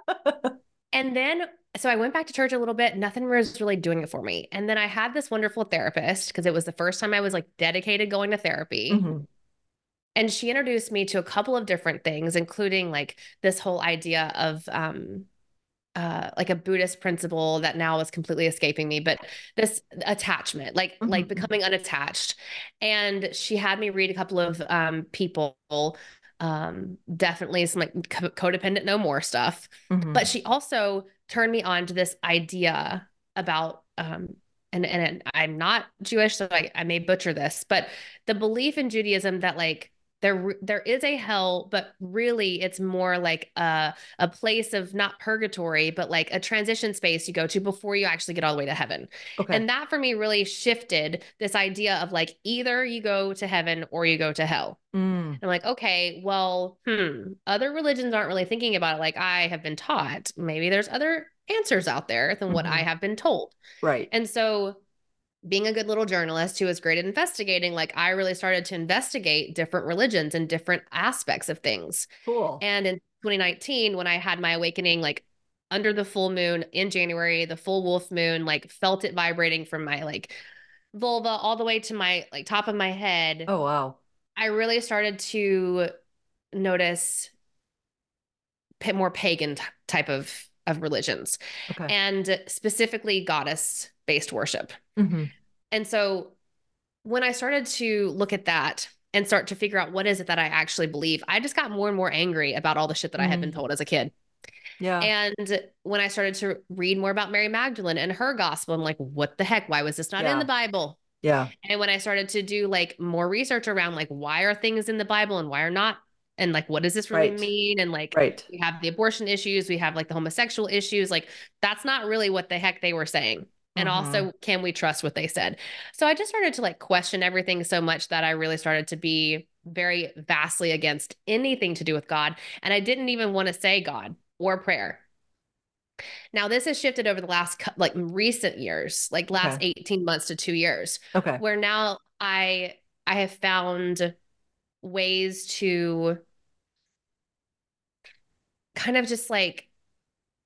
And then, so I went back to church a little bit. Nothing was really doing it for me. And then I had this wonderful therapist because it was the first time I was like dedicated going to therapy. Mhm. And she introduced me to a couple of different things, including like this whole idea of, um, uh, like a Buddhist principle that now is completely escaping me, but this attachment, like like Mhm. becoming unattached. And she had me read a couple of um, people, um, definitely some like co- codependent no more stuff. But Mhm. she also turned me on to this idea about um, and and I'm not Jewish, so I, I may butcher this, but the belief in Judaism that like there there is a hell, but really it's more like a a place of not purgatory, but like a transition space you go to before you actually get all the way to heaven. Okay. And that for me really shifted this idea of like either you go to heaven or you go to hell. Mm. I'm like, okay, well, hmm, other religions aren't really thinking about it like I have been taught. Maybe there's other answers out there than what I Mhm. have been told. Right. And so being a good little journalist who was great at investigating, like I really started to investigate different religions and different aspects of things. Cool. And in twenty nineteen, when I had my awakening, like under the full moon in January, the full wolf moon, like felt it vibrating from my like vulva all the way to my like top of my head, Oh, wow. I really started to notice more pagan type of of religions Okay. and specifically goddess based worship. Mhm. And so when I started to look at that and start to figure out what is it that I actually believe, I just got more and more angry about all the shit that I had been Mm. told as a kid. Yeah. And when I started to read more about Mary Magdalene and her gospel, I'm like, what the heck? Why was this not in the Yeah. Bible? Yeah. And when I started to do like more research around like why are things in the Bible and why are not, and like what does this really Right. mean? And like Right. we have the abortion issues, we have like the homosexual issues, like that's not really what the heck they were saying. And Mhm. also, can we trust what they said? So I just started to like question everything so much that I really started to be very vastly against anything to do with God. And I didn't even want to say God or prayer. Now, this has shifted over the last like recent years, like last Okay. eighteen months to two years, Okay. where now I I have found ways to kind of just like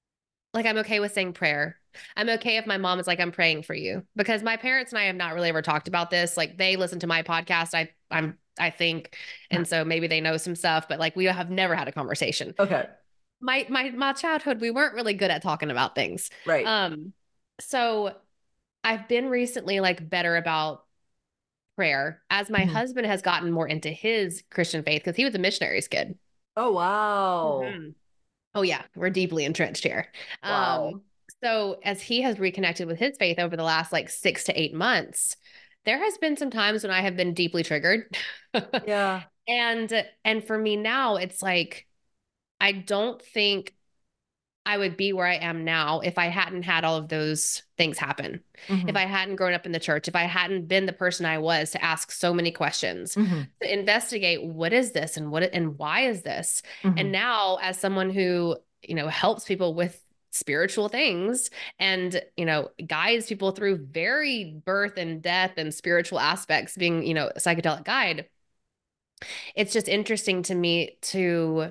Like I'm okay with saying prayer. I'm okay if my mom is like, I'm praying for you. Because my parents and I have not really ever talked about this. Like they listen to my podcast, I I'm I think. And so maybe they know some stuff, but like we have never had a conversation. Okay. My my my childhood, we weren't really good at talking about things. Right. Um, so I've been recently like better about prayer as my Mhm. husband has gotten more into his Christian faith because he was a missionary's kid. Oh, wow. Mhm. Oh yeah, we're deeply entrenched here. Wow. Um, so as he has reconnected with his faith over the last like six to eight months, there has been some times when I have been deeply triggered. Yeah. and and for me now, it's like I don't think I would be where I am now if I hadn't had all of those things happen. If Hmm. I hadn't grown up in the church, if I hadn't been the person I was to ask so many questions, Hmm. to investigate what is this and what and why is this? And Hmm. now as someone who, you know, helps people with spiritual things and, you know, guides people through very birth and death and spiritual aspects, being, you know, a psychedelic guide, it's just interesting to me to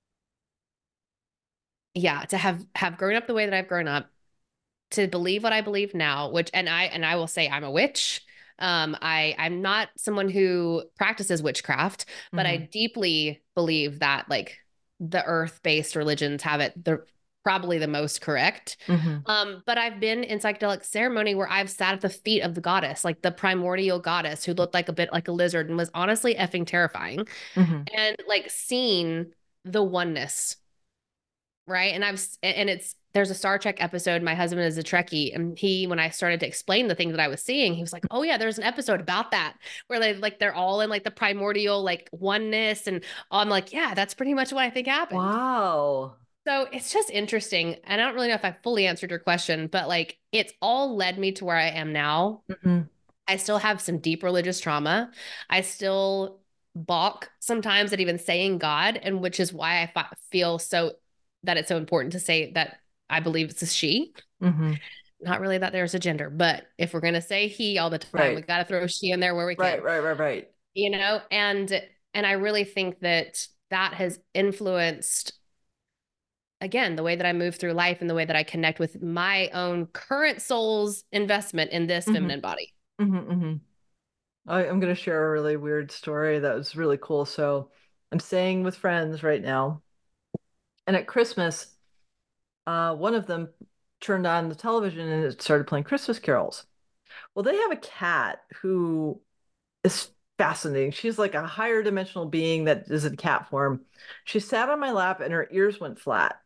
yeah, to have have grown up the way that I've grown up, to believe what I believe now, which and I and I will say I'm a witch. Um, I I'm not someone who practices witchcraft, but I Hmm. deeply believe that like the earth-based religions have it the probably the most correct. Hmm. Um, but I've been in psychedelic ceremony where I've sat at the feet of the goddess, like the primordial goddess who looked like a bit like a lizard and was honestly effing terrifying, Hmm. and like seen the oneness, right? And I've and it's there's a Star Trek episode. My husband is a Trekkie, and he when I started to explain the things that I was seeing, he was like, "Oh yeah, there's an episode about that where they like they're all in like the primordial like oneness," and I'm like, "Yeah, that's pretty much what I think happened." Wow. So it's just interesting, and I don't really know if I fully answered your question, but like it's all led me to where I am now. Hmm. I still have some deep religious trauma. I still balk sometimes at even saying God, and which is why I f- feel so that it's so important to say that I believe it's a she. Hmm. Not really that there's a gender, but if we're gonna say he all the time, we Right. got to throw she in there where we Right. can, Right. Right. Right. you know. And and I really think that that has influenced again the way that I move through life and the way that I connect with my own current soul's investment in this Hmm. feminine body. Hmm. Hmm. I, I'm going to share a really weird story that was really cool. So I'm staying with friends right now, and at Christmas, uh, one of them turned on the television and it started playing Christmas carols. Well, they have a cat who is fascinating. She's like a higher dimensional being that is in cat form. She sat on my lap and her ears went flat.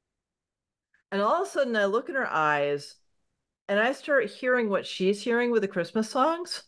And all of a sudden, I look in her eyes and I start hearing what she's hearing with the Christmas songs.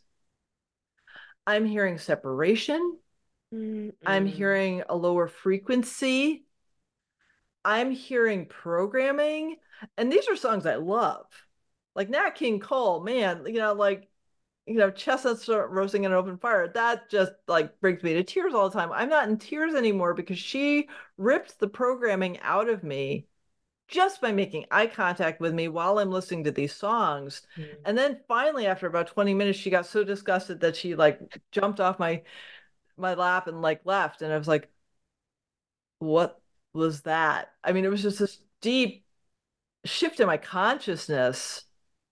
I'm hearing separation. I'm Mm-mm. hearing a lower frequency. I'm hearing programming. And these are songs I love. Like Nat King Cole, man, you know, like you know, chestnuts roasting in an open fire. That just like brings me to tears all the time. I'm not in tears anymore because she ripped the programming out of me just by making eye contact with me while I'm listening to these songs. And then finally, after about twenty minutes, she got so disgusted that she like jumped off my my lap and like left. And I was like, what was that? I mean, it was just this deep shift in my consciousness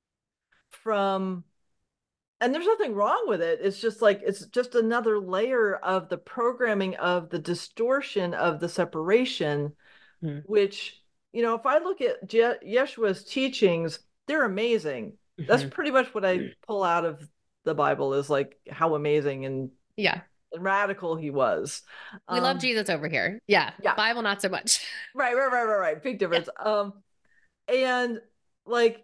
from and there's nothing wrong with it. It's just like it's just another layer of the programming of the distortion of the separation, Mm-hmm. which, you know, if I look at Je- Yeshua's teachings, they're amazing. That's Mm-hmm. pretty much what I pull out of the Bible is like how amazing and, Yeah. and radical he was. We love Um, Jesus over here. Yeah. yeah, Bible, not so much. right, right, right, right, right. Big Yeah. difference. Um, and like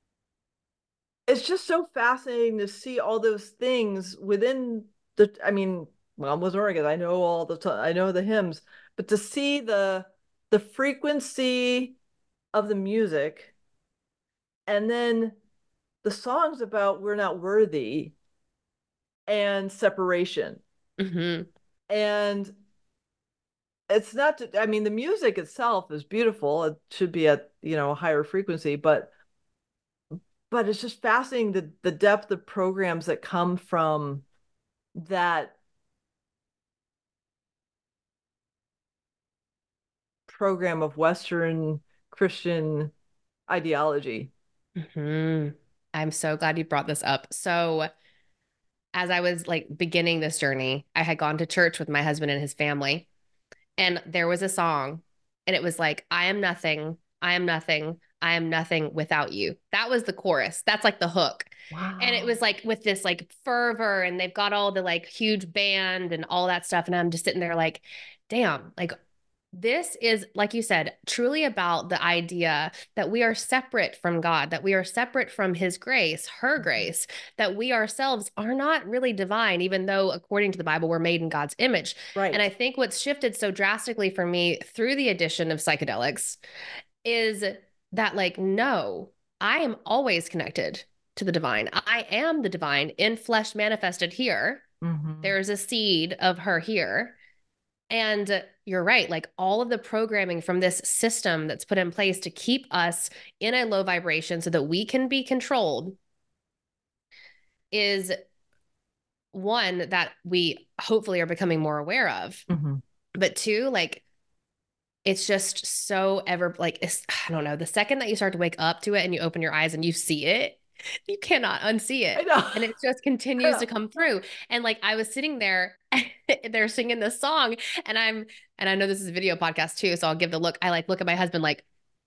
it's just so fascinating to see all those things within the I mean mom was Oregon, I know all the I know the hymns, but to see the the frequency of the music and then the songs about we're not worthy and separation Mm-hmm. and it's not to, I mean the music itself is beautiful, it should be at you know a higher frequency, but but it's just fascinating the the depth of programs that come from that program of Western Christian ideology. Mm-hmm. I'm so glad you brought this up. So, as I was like beginning this journey, I had gone to church with my husband and his family, and there was a song, and it was like, I am nothing, I am nothing, I am nothing without you. That was the chorus. That's like the hook. And it Wow. was like with this like fervor, and they've got all the like huge band and all that stuff. And I'm just sitting there like, damn, like this is, like you said, truly about the idea that we are separate from God, that we are separate from His grace, her Mhm. grace, that we ourselves are not really divine, even though, according to the Bible, we're made in God's image. And Right. I think what's shifted so drastically for me through the addition of psychedelics is that, like, no, I am always connected to the divine. I am the divine in flesh manifested here. Hmm. There's a seed of her here. And you're right, like all of the programming from this system that's put in place to keep us in a low vibration so that we can be controlled is one that we hopefully are becoming more aware of. Hmm. But two, like it's just so ever like it's, I don't know, the second that you start to wake up to it and you open your eyes and you see it, you cannot unsee I it. know. And it just I continues to know. come through. And like I was sitting there, they're singing this song, and I'm and I know this is a video podcast too, so I'll give the look. I like look at my husband like,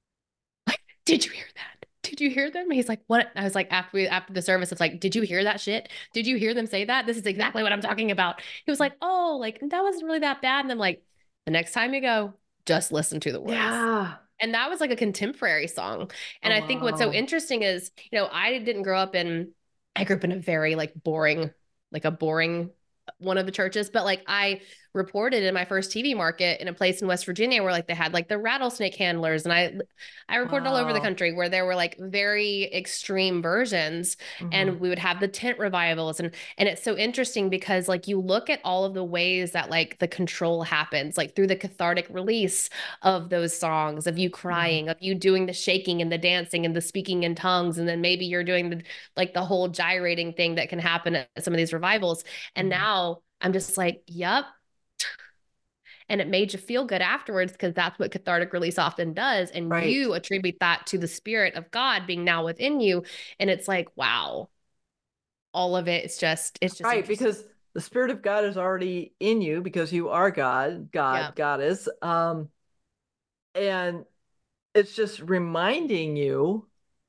did you hear that? Did you hear them? He's like, what? I was like, after we after the service, it's like, did you hear that shit? Did you hear them say that? This is exactly what I'm talking about. He was like, oh, like that wasn't really that bad. And I'm like, the next time you go, just listen to the words. Yeah. And that was like a contemporary song. Oh, And I think what's so wow. interesting is, you know, I didn't grow up in, I grew up in a very like boring, like a boring one of the churches, but like I reported in my first T V market in a place in West Virginia where like they had like the rattlesnake handlers. And I, I reported all over the Wow. country where there were like very extreme versions, Hmm. and we would have the tent revivals. And, and it's so interesting because like you look at all of the ways that like the control happens, like through the cathartic release of those songs, of you Hmm. crying, of you doing the shaking and the dancing and the speaking in tongues. And then maybe you're doing the, like the whole gyrating thing that can happen at some of these revivals. And Hmm. now I'm just like, yep. And it made you feel good afterwards because that's what cathartic release often does. And Right. you attribute that to the spirit of God being now within you. And it's like, wow, all of it. It's just, it's just Right. interesting. Because the Spirit of God is already in you because you are God, Yeah. God, Goddess. Um, and it's just reminding you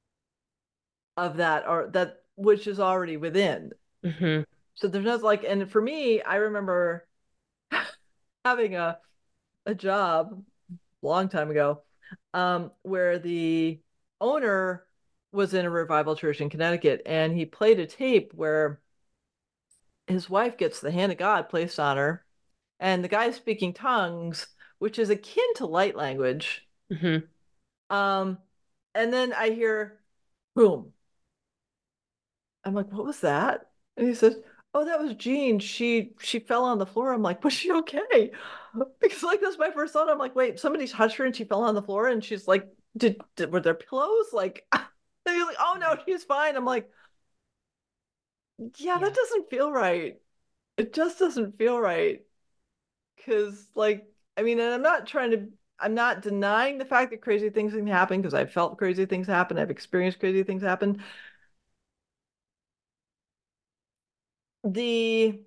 of that or that which is already within. Hmm. So there's no like, and for me, I remember having a, a job a long time ago, um, where the owner was in a revival church in Connecticut, and he played a tape where his wife gets the hand of God placed on her, and the guy's speaking tongues, which is akin to light language. Hmm. Um, and then I hear boom. I'm like, what was that? And he says, oh, that was Jean. She she fell on the floor. I'm like, was she okay? Because like that's my first thought. I'm like, wait, somebody touched her and she fell on the floor, and she's like, did, did were there pillows? Like, and he's like, oh no, Right. she's fine. I'm like, yeah, that Yeah. doesn't feel right. It just doesn't feel right. Because like, I mean, and I'm not trying to. I'm not denying the fact that crazy things can happen because I've felt crazy things happen. I've experienced crazy things happen. The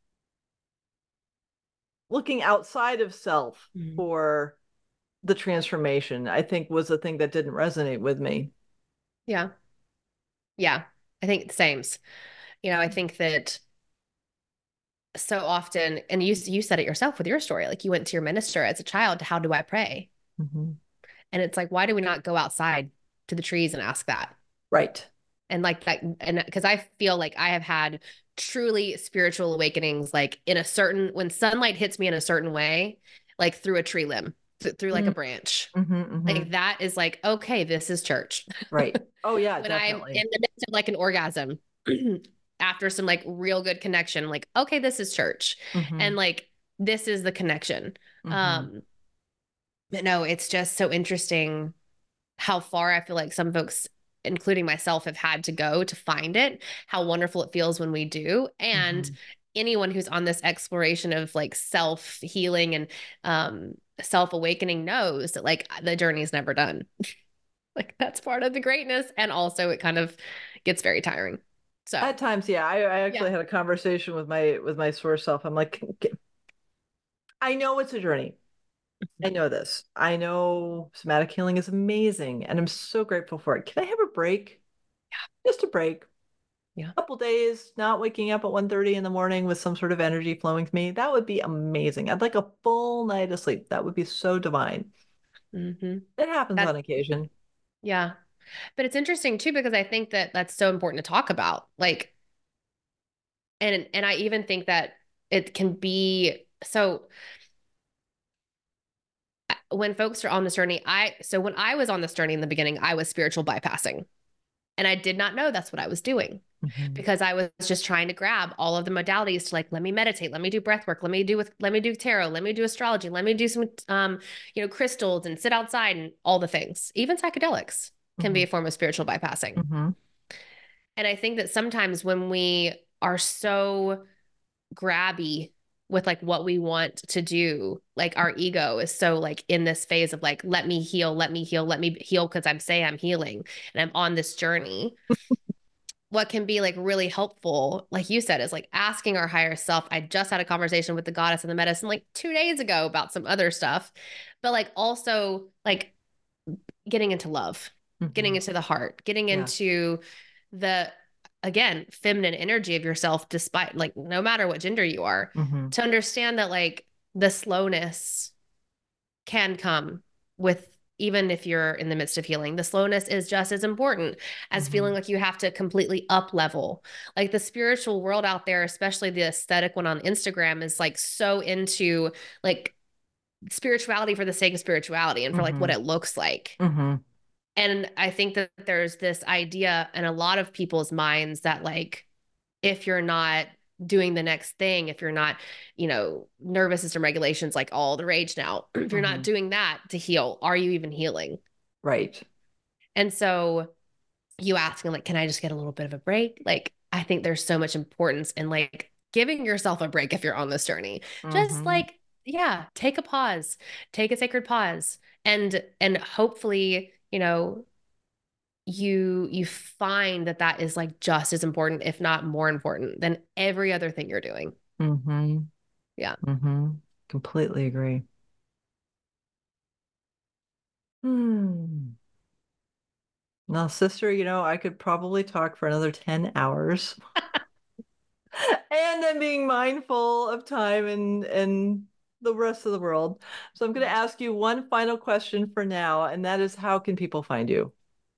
looking outside of self Mhm. for the transformation, I think was the thing that didn't resonate with me. Yeah. Yeah. I think the same. You know, I think that so often, and you you said it yourself with your story, like you went to your minister as a child, how do I pray? Mm-hmm. And it's like, why do we not go outside to the trees and ask that? Right. And like that, and because I feel like I have had truly spiritual awakenings, like in a certain, when sunlight hits me in a certain way, like through a tree limb, th- through like a Mm-hmm. branch. Mm-hmm. Like that is like, okay, this is church. Right. Oh yeah, When I'm definitely. in the midst of like an orgasm after some like real good connection, like, okay, this is church. Mm-hmm. And like, this is the connection. Mm-hmm. Um, but no, it's just so interesting how far I feel like some folks, including myself, have had to go to find it, how wonderful it feels when we do. And Mm-hmm. anyone who's on this exploration of like self healing and um, self awakening knows that like the journey is never done. Like that's part of the greatness. And also it kind of gets very tiring. So At times, yeah, I, I actually yeah. had a conversation with my with my source self. I'm like, I know it's a journey. I know this. I know somatic healing is amazing, and I'm so grateful for it. Can I have a break? Just a break. Yeah. A couple days, not waking up at one thirty in the morning with some sort of energy flowing to me. That would be amazing. I'd like a full night of sleep. That would be so divine. Mm-hmm. It happens That, on occasion. yeah. But it's interesting too, because I think that that's so important to talk about. Like, and, and I even think that it can be, so when folks are on this journey, I, so when I was on this journey in the beginning, I was spiritual bypassing. And I did not know that's what I was doing Mm-hmm. because I was just trying to grab all of the modalities to like, let me meditate, let me do breath work, let me do with, let me do tarot, let me do astrology, let me do some, um, you know, crystals and sit outside and all the things. Even psychedelics can Mm-hmm. be a form of spiritual bypassing. Mm-hmm. And I think that sometimes when we are so grabby with like what we want to do, like our ego is so like in this phase of like, let me heal, let me heal, let me heal because I'm saying I'm healing and I'm on this journey. What can be like really helpful, like you said, is like asking our higher self. I just had a conversation with the goddess and the medicine like two days ago about some other stuff, but like also like getting into love, getting Mm-hmm. into the heart, getting Yeah. into the, again, feminine energy of yourself, despite like no matter what gender you are, Mm-hmm. to understand that like the slowness can come with, even if you're in the midst of healing, the slowness is just as important as Mm-hmm. feeling like you have to completely up level. Like the spiritual world out there, especially the aesthetic one on Instagram, is like so into like spirituality for the sake of spirituality and for like Mm-hmm. what it looks like. Mm-hmm. And I think that there's this idea in a lot of people's minds that like if you're not doing the next thing, if you're not, you know, nervous system regulations, like all the rage now, if you're not Mm-hmm. doing that to heal, are you even healing? Right. And so you asking, like, can I just get a little bit of a break? Like, I think there's so much importance in like giving yourself a break if you're on this journey. Just Mm-hmm. like, yeah, take a pause, take a sacred pause. And and hopefully, you know, you you find that that is like just as important, if not more important than every other thing you're doing. Mm-hmm. Yeah. Mm-hmm. Completely agree. Hmm. Now, sister, you know, I could probably talk for another ten hours. And then being mindful of time and and the rest of the world. So I'm going to ask you one final question for now, and that is, how can people find you?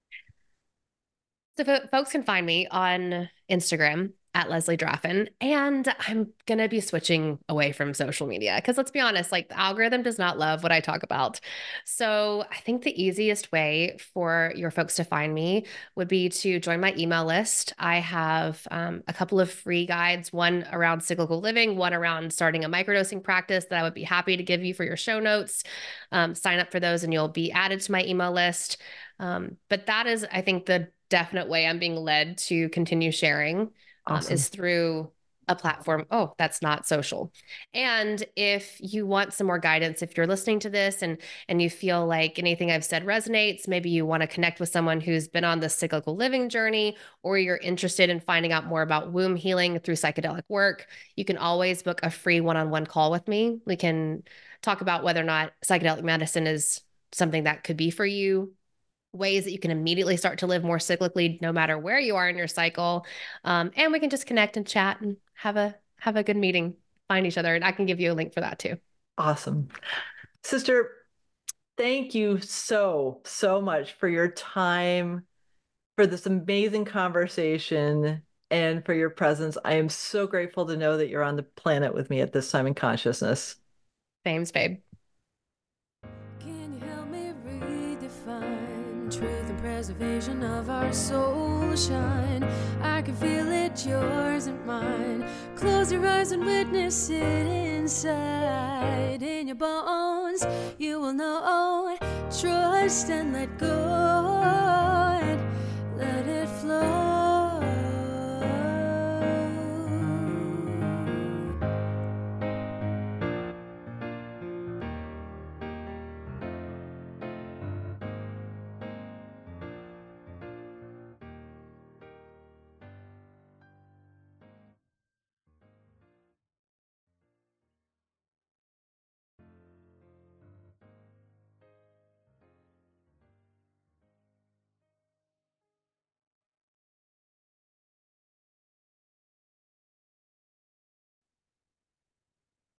So fo- folks can find me on Instagram at Leslie Draffin, and I'm gonna be switching away from social media because let's be honest, like the algorithm does not love what I talk about. So I think the easiest way for your folks to find me would be to join my email list. I have um, a couple of free guides, one around cyclical living, one around starting a microdosing practice that I would be happy to give you for your show notes. Um, sign up for those, and you'll be added to my email list. Um, but that is, I think, the definite way I'm being led to continue sharing um, Awesome. is through a platform. Oh, that's not social. And if you want some more guidance, if you're listening to this and and you feel like anything I've said resonates, maybe you want to connect with someone who's been on the cyclical living journey, or you're interested in finding out more about womb healing through psychedelic work, you can always book a free one-on-one call with me. We can talk about whether or not psychedelic medicine is something that could be for you, ways that you can immediately start to live more cyclically no matter where you are in your cycle, um, and we can just connect and chat and have a have a good meeting, find each other, and I can give you a link for that too. Awesome. Sister, thank you so, so much for your time, for this amazing conversation, and for your presence. I am so grateful to know that you're on the planet with me at this time in consciousness. Fames, babe. Can you help me redefine truth and preservation of our soul shine? I can feel it, yours and mine. Close your eyes and witness it inside. In your bones, you will know. Trust and let go.